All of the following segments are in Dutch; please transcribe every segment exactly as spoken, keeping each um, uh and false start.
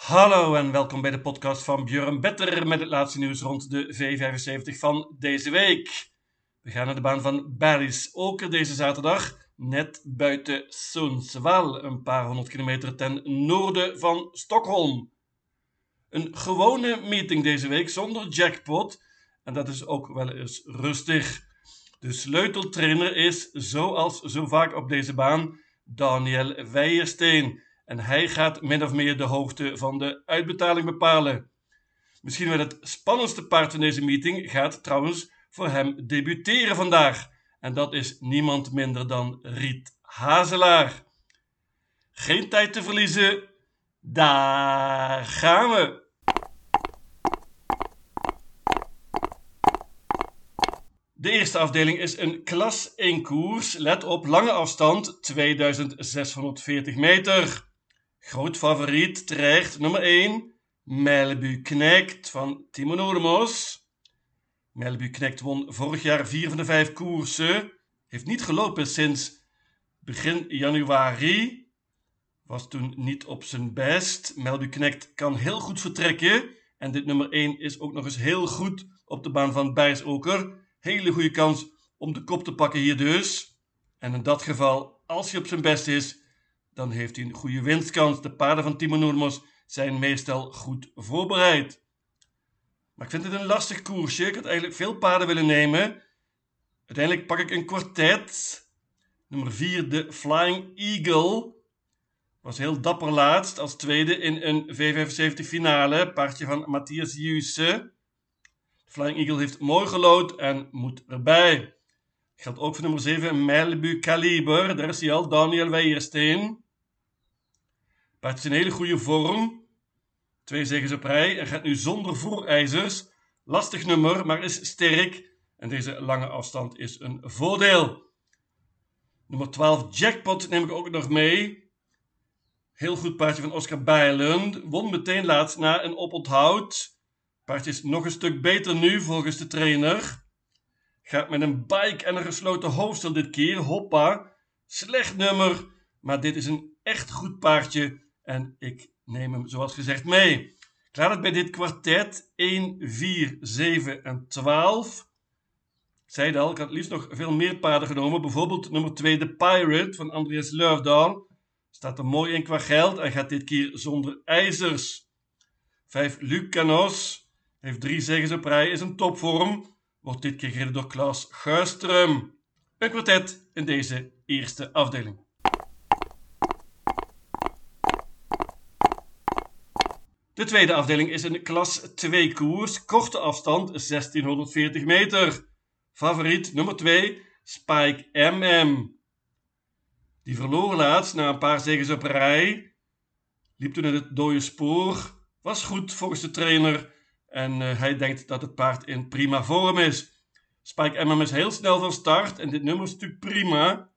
Hallo en welkom bij de podcast van Björn Better met het laatste nieuws rond de V vijfenzeventig van deze week. We gaan naar de baan van Bergsåker deze zaterdag, net buiten Sundsvall, een paar honderd kilometer ten noorden van Stockholm. Een gewone meeting deze week zonder jackpot en dat is ook wel eens rustig. De sleuteltrainer is, zoals zo vaak op deze baan, Daniel Weijersteen. En hij gaat min of meer de hoogte van de uitbetaling bepalen. Misschien wel het spannendste paard van deze meeting gaat trouwens voor hem debuteren vandaag. En dat is niemand minder dan Riet Hazelaar. Geen tijd te verliezen. Daar gaan we. De eerste afdeling is een klas één koers. Let op, lange afstand, tweeduizend zeshonderdveertig meter. Groot favoriet terecht, nummer één, Melbu Knecht van Timo Noordermos. Melbu Knecht won vorig jaar vier van de vijf koersen. Heeft niet gelopen sinds begin januari. Was toen niet op zijn best. Melbu Knecht kan heel goed vertrekken. En dit nummer één is ook nog eens heel goed op de baan van Bergsåker. Hele goede kans om de kop te pakken hier dus. En in dat geval, als hij op zijn best is, dan heeft hij een goede winstkans. De paarden van Timo Noordermos zijn meestal goed voorbereid. Maar ik vind het een lastig koersje. Ik had eigenlijk veel paarden willen nemen. Uiteindelijk pak ik een kwartet. Nummer vier, de Flying Eagle. Was heel dapper laatst als tweede in een V vijfenzeventig finale. Paardje van Matthias Jusse. Flying Eagle heeft mooi gelood en moet erbij. Geldt ook voor nummer zeven, Melbu Kaliber. Daar is hij al, Daniel Weijersteen. Paard is in hele goede vorm. Twee zegens op rij en gaat nu zonder voorijzers. Lastig nummer, maar is sterk. En deze lange afstand is een voordeel. Nummer twaalf, Jackpot, neem ik ook nog mee. Heel goed paardje van Oscar Bijlund. Won meteen laatst na een oponthoud. Paardje is nog een stuk beter nu volgens de trainer. Gaat met een bike en een gesloten hoofdstel dit keer. Hoppa. Slecht nummer, maar dit is een echt goed paardje. En ik neem hem zoals gezegd mee. Ik laat het bij dit kwartet één, vier, zeven en twaalf. Ik zei het al, ik had liefst nog veel meer paarden genomen. Bijvoorbeeld nummer twee, de Pirate van Andreas Löfdahl. Staat er mooi in qua geld en gaat dit keer zonder ijzers. vijf, Lucanos. Heeft drie zegens op rij, is een topvorm. Wordt dit keer gereden door Klaas Guistrum. Een kwartet in deze eerste afdeling. De tweede afdeling is een klas twee koers. Korte afstand, zestienhonderdveertig meter. Favoriet nummer twee, Spike M M. Die verloor laatst na een paar zegens op rij. Liep toen in het dode spoor. Was goed volgens de trainer. En uh, hij denkt dat het paard in prima vorm is. Spike M M is heel snel van start. En dit nummer is natuurlijk prima.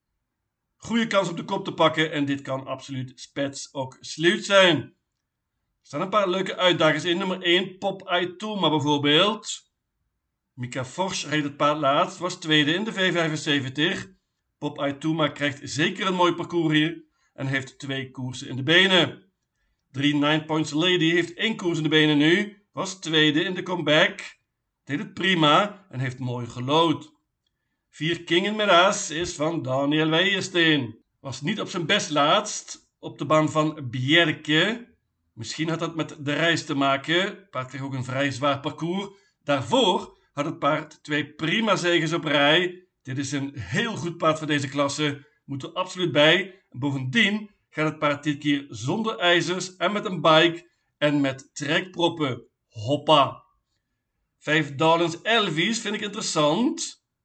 Goede kans om de kop te pakken. En dit kan absoluut spets ook sluit zijn. Er staan een paar leuke uitdagers in. Nummer één, Pop Aitoma bijvoorbeeld. Mika Forsch reed het paard laatst. Was tweede in de V vijfenzeventig. Pop Aitoma krijgt zeker een mooi parcours hier. En heeft twee koersen in de benen. drie, Nine Points Lady heeft één koers in de benen nu. Was tweede in de comeback. Deed het prima en heeft mooi gelood. vier, King in Midas is van Daniel Weijersteen. Was niet op zijn best laatst. Op de baan van Bjerke. Misschien had dat met de reis te maken. Het paard kreeg ook een vrij zwaar parcours. Daarvoor had het paard twee prima zegens op rij. Dit is een heel goed paard voor deze klasse. Moet er absoluut bij. En bovendien gaat het paard dit keer zonder ijzers en met een bike en met trekproppen. Hoppa. vijf, Darlens Elvis vind ik interessant.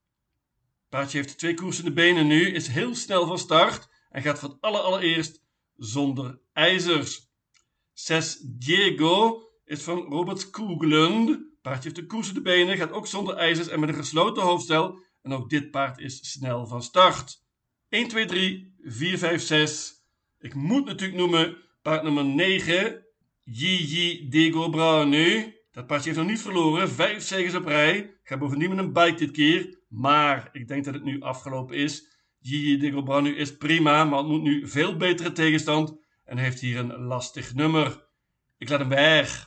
Het paardje heeft twee koersen in de benen nu. Is heel snel van start. En gaat voor het allereerst zonder ijzers. zes, Diego is van Robert Skoglund. Het paardje heeft de koers in de benen. Gaat ook zonder ijzers en met een gesloten hoofdstel. En ook dit paard is snel van start. een, twee, drie, vier, vijf, zes. Ik moet natuurlijk noemen paard nummer negen. Gigi Diego Brownu. Dat paardje heeft nog niet verloren. Vijf zegens op rij. Gaat bovendien met een bike dit keer. Maar ik denk dat het nu afgelopen is. Gigi Diego Brownu is prima. Maar ontmoet nu veel betere tegenstand. En heeft hier een lastig nummer. Ik laat hem weg.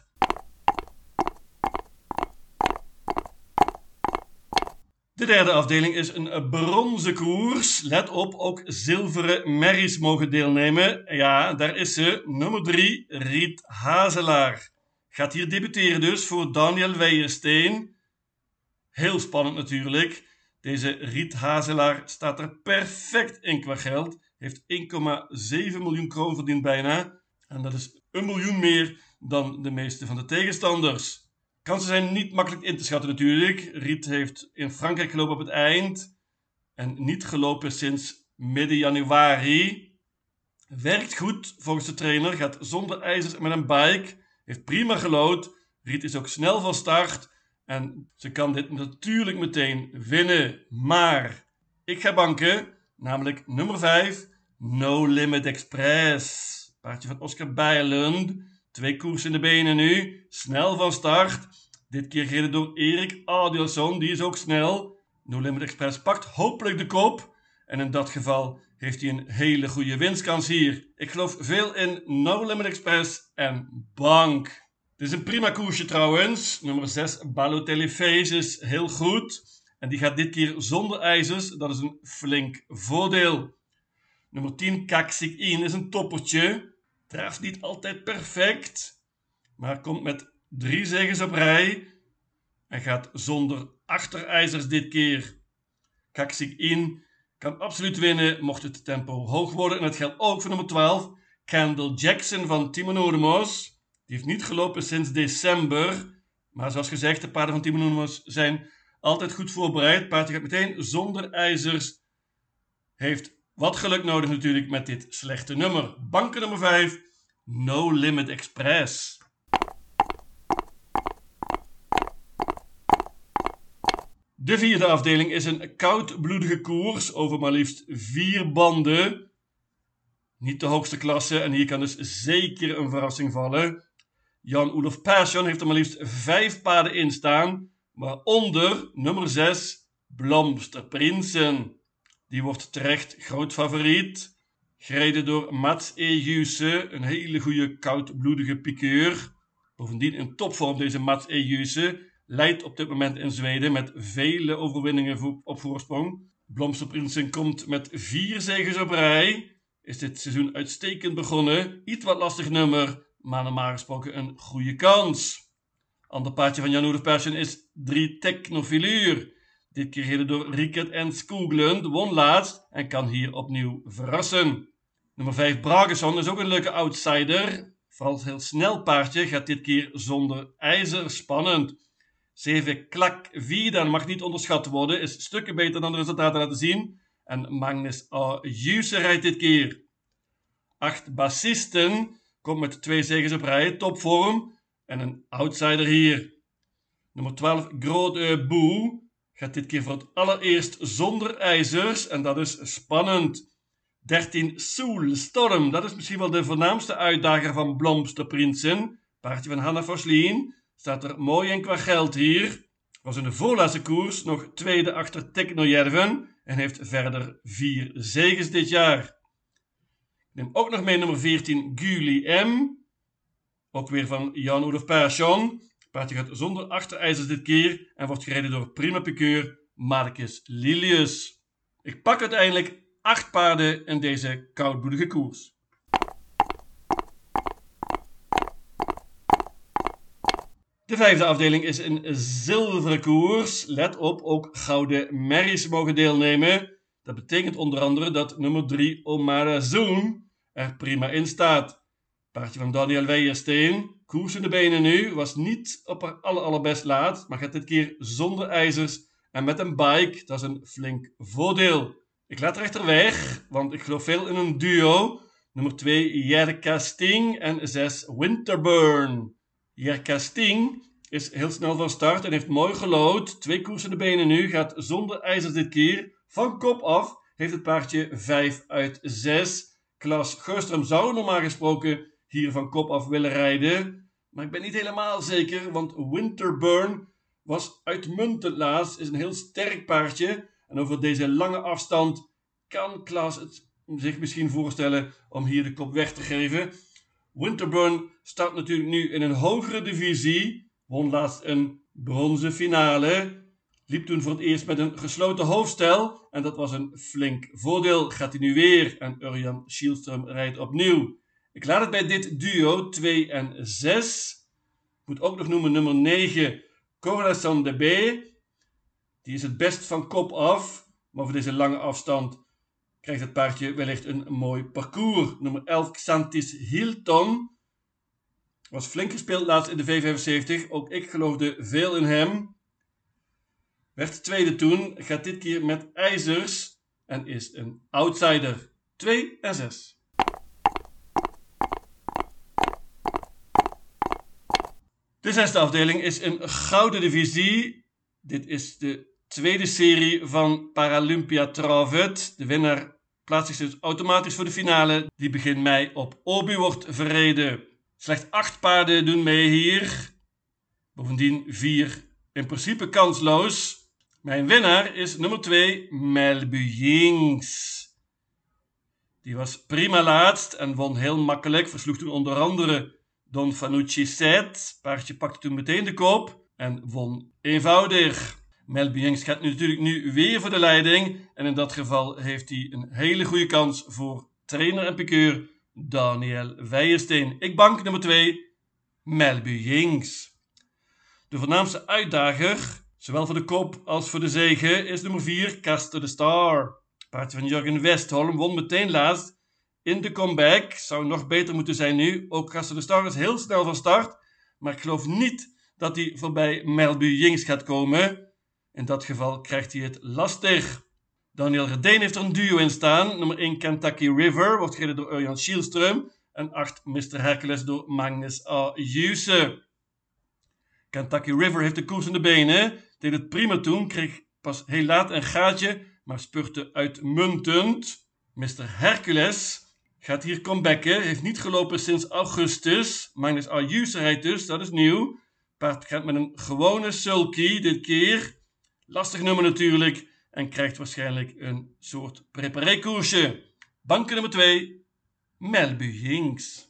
De derde afdeling is een bronzen koers. Let op, ook zilveren merries mogen deelnemen. Ja, daar is ze. Nummer drie, Riet Hazelaar. Gaat hier debuteren dus voor Daniel Weijersteen. Heel spannend natuurlijk. Deze Riet Hazelaar staat er perfect in qua geld. Heeft één komma zeven miljoen kroon verdiend bijna. En dat is een miljoen meer dan de meeste van de tegenstanders. Kansen zijn niet makkelijk in te schatten natuurlijk. Riet heeft in Frankrijk gelopen op het eind. En niet gelopen sinds midden januari. Werkt goed volgens de trainer. Gaat zonder ijzers met een bike. Heeft prima gelood. Riet is ook snel van start. En ze kan dit natuurlijk meteen winnen. Maar ik ga banken. Namelijk nummer vijf. No Limit Express. Paardje van Oscar Bijlund. Twee koers in de benen nu. Snel van start. Dit keer gereden door Erik Adielsson. Die is ook snel. No Limit Express pakt hopelijk de kop. En in dat geval heeft hij een hele goede winstkans hier. Ik geloof veel in No Limit Express en bank. Het is een prima koersje trouwens. Nummer zes Balotelli Face is heel goed. En die gaat dit keer zonder ijzers. Dat is een flink voordeel. Nummer tien Kaksik In is een toppertje. Treft niet altijd perfect. Maar komt met drie zegens op rij. En gaat zonder achterijzers dit keer. Kaksik In kan absoluut winnen mocht het tempo hoog worden. En dat geldt ook voor nummer twaalf. Kendall Jackson van Timo Noordermos. Die heeft niet gelopen sinds december. Maar zoals gezegd, de paarden van Timo Noordermos zijn altijd goed voorbereid. Het paardje gaat meteen zonder ijzers. Heeft wat geluk nodig natuurlijk met dit slechte nummer. Banken nummer vijf. No Limit Express. De vierde afdeling is een koudbloedige koers over maar liefst vier banden. Niet de hoogste klasse en hier kan dus zeker een verrassing vallen. Jan-Olof Persson heeft er maar liefst vijf paarden in staan, waaronder nummer zes Blomsterprinsen. Die wordt terecht groot favoriet. Gereden door Mats E. Jusse, een hele goede koudbloedige piqueur. Bovendien in topvorm deze Mats E. Jusse. Leidt op dit moment in Zweden met vele overwinningen op voorsprong. Blomsterprinsen komt met vier zegens op rij. Is dit seizoen uitstekend begonnen. Iets wat lastig nummer, maar normaal gesproken een goede kans. Ander paardje van Jan-Olof Persson is drie Technofiluur. Dit keer gereden door Rickert en Skoglund, won laatst en kan hier opnieuw verrassen. Nummer vijf Bragesson is ook een leuke outsider. Vooral heel snel paardje, gaat dit keer zonder ijzer, spannend. zeven Klak Vida mag niet onderschat worden, is stukken beter dan de resultaten laten zien. En Magnus A. Jusse rijdt dit keer. acht Bassisten komt met twee zegens op rij, topvorm en een outsider hier. Nummer twaalf Grote Boe gaat dit keer voor het allereerst zonder ijzers en dat is spannend. dertien Soulstorm, dat is misschien wel de voornaamste uitdager van Blomsterprinsen. Paardje van Hanna Voslien. Staat er mooi in qua geld hier. Was in de voorlaatste koers nog tweede achter Technojärven en heeft verder vier zegens dit jaar. Ik neem ook nog mee nummer veertien Guli M. Ook weer van Jan-Olof Persson. Paardje gaat zonder achterijzers dit keer en wordt gereden door prima piqueur Marcus Lilius. Ik pak uiteindelijk acht paarden in deze koudbloedige koers. De vijfde afdeling is een zilveren koers. Let op, ook gouden merries mogen deelnemen. Dat betekent onder andere dat nummer drie Omara Zoon er prima in staat. Paardje van Daniel Weijersteen. Koers in de benen nu. Was niet op haar aller allerbest laat, maar gaat dit keer zonder ijzers en met een bike. Dat is een flink voordeel. Ik laat er echter weg, want ik geloof veel in een duo. Nummer twee Jerka Sting en zes Winterburn. Jerka Sting is heel snel van start en heeft mooi gelood. Twee koers in de benen nu, gaat zonder ijzers dit keer. Van kop af heeft het paardje vijf uit zes. Klaas Geurström zou normaal gesproken hier van kop af willen rijden. Maar ik ben niet helemaal zeker, want Winterburn was uitmuntend laatst. Is een heel sterk paardje. En over deze lange afstand kan Klaas het zich misschien voorstellen om hier de kop weg te geven. Winterburn start natuurlijk nu in een hogere divisie, won laatst een bronzen finale, liep toen voor het eerst met een gesloten hoofdstel en dat was een flink voordeel. Gaat hij nu weer en Örjan Kihlström rijdt opnieuw. Ik laat het bij dit duo twee en zes. Ik moet ook nog noemen nummer negen, Corazon de B. Die is het best van kop af, maar voor deze lange afstand krijgt het paardje wellicht een mooi parcours. Nummer elf, Xantis Hilton. Was flink gespeeld laatst in de V vijfenzeventig. Ook ik geloofde veel in hem. Werd tweede toen. Gaat dit keer met ijzers. En is een outsider. twee en zes. De zesde afdeling is een gouden divisie. Dit is de tweede serie van Paralympia Travet. De winnaar plaatst zich dus automatisch voor de finale. Die begin mei op Åby wordt verreden. Slechts acht paarden doen mee hier. Bovendien vier in principe kansloos. Mijn winnaar is nummer twee, Melby Jinx. Die was prima laatst en won heel makkelijk. Versloeg toen onder andere Don Fanucci Set. Paardje pakte toen meteen de kop en won eenvoudig. Melby Jinx gaat nu natuurlijk nu weer voor de leiding. En in dat geval heeft hij een hele goede kans voor trainer en piqueur Daniel Weijersteen. Ik bank nummer twee, Melby Jinx. De voornaamste uitdager, zowel voor de kop als voor de zege, is nummer vier, Castor de Star. Paardje van Jurgen Westholm won meteen laatst in de comeback. Zou nog beter moeten zijn nu. Ook Castor de Star is heel snel van start. Maar ik geloof niet dat hij voorbij Melby Jinx gaat komen. In dat geval krijgt hij het lastig. Daniel Redeen heeft er een duo in staan. Nummer één, Kentucky River, wordt gereden door Örjan Kihlström. En acht, mister Hercules door Magnus A. Djuse. Kentucky River heeft de koers in de benen. Deed het prima toen, kreeg pas heel laat een gaatje, maar spurte uitmuntend. mister Hercules gaat hier comebacken. Heeft niet gelopen sinds augustus. Magnus A. Djuse rijdt dus, dat is nieuw. Paard gaat met een gewone sulky dit keer. Lastig nummer natuurlijk. En krijgt waarschijnlijk een soort preparé-koersje. Banken nummer twee, Melby Jinx.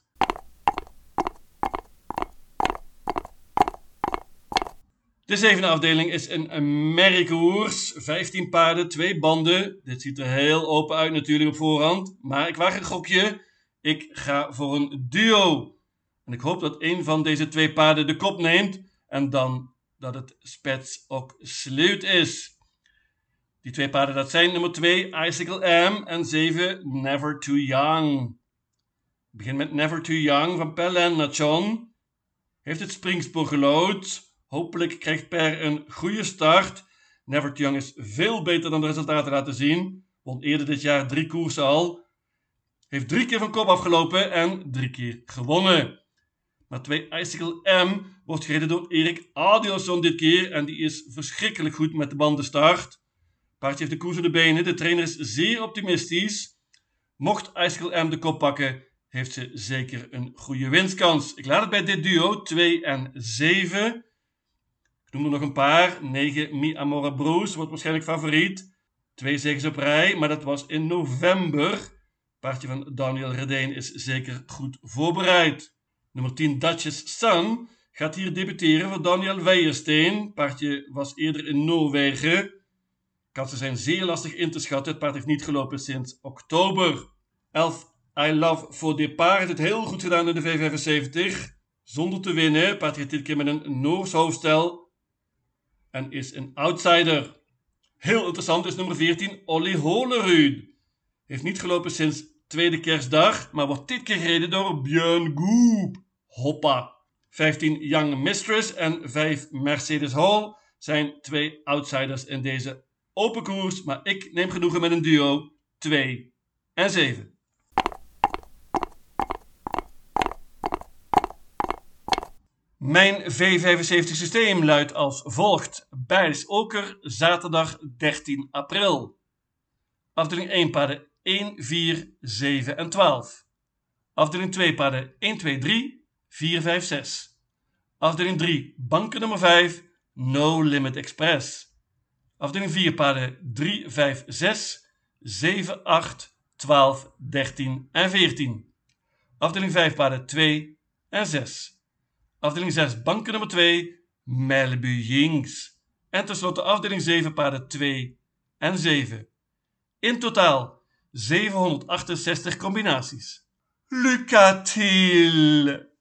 De zevende afdeling is een merriekoers. vijftien paarden, twee banden. Dit ziet er heel open uit natuurlijk op voorhand. Maar ik waag een gokje. Ik ga voor een duo. En ik hoop dat een van deze twee paarden de kop neemt. En dan dat het spets ook sluit is. Die twee paarden dat zijn nummer twee, Icicle M en zeven, Never Too Young. Ik begin met Never Too Young van Per Lennartson. Heeft het springspoor gelood. Hopelijk krijgt Per een goede start. Never Too Young is veel beter dan de resultaten laten zien. Won eerder dit jaar drie koersen al. Heeft drie keer van kop afgelopen en drie keer gewonnen. Maar twee, Icicle M wordt gereden door Erik Adielsson dit keer. En die is verschrikkelijk goed met de bandenstart. Paardje heeft de koers in de benen. De trainer is zeer optimistisch. Mocht Icicle M de kop pakken, heeft ze zeker een goede winstkans. Ik laat het bij dit duo, twee en zeven. Ik noem er nog een paar. negen, Mi Amore Bruce wordt waarschijnlijk favoriet. Twee zegens op rij, maar dat was in november. Paardje van Daniel Redeen is zeker goed voorbereid. Nummer tien, Duchess Sun, gaat hier debuteren voor Daniel Weijersteen. Paardje was eerder in Noorwegen. Kansen zijn zeer lastig in te schatten. Het paard heeft niet gelopen sinds oktober. elf, I Love For Depart heeft het heel goed gedaan in de V vijfenzeventig. Zonder te winnen. Het paard heeft dit keer met een Noors hoofdstel. En is een outsider. Heel interessant is nummer veertien, Olly Holerud. Heeft niet gelopen sinds tweede kerstdag. Maar wordt dit keer gereden door Björn Goop. Hoppa. vijftien, Young Mistress en vijf, Mercedes Hall zijn twee outsiders in deze open koers, maar ik neem genoegen met een duo, twee en zeven. Mijn V vijfenzeventig systeem luidt als volgt. Bijlsoker, zaterdag dertien april. Afdeling één paarden één, vier, zeven en twaalf. Afdeling twee paarden één, twee, drie, vier, vijf, zes. Afdeling drie, banken nummer vijf, No Limit Express. Afdeling vier paarden drie, vijf, zes, zeven, acht, twaalf, dertien en veertien. Afdeling vijf paarden twee en zes. Afdeling zes banken nummer twee, Melbujings. En tenslotte afdeling zeven paarden twee en zeven. In totaal zevenhonderdachtenzestig combinaties. Lucatiel!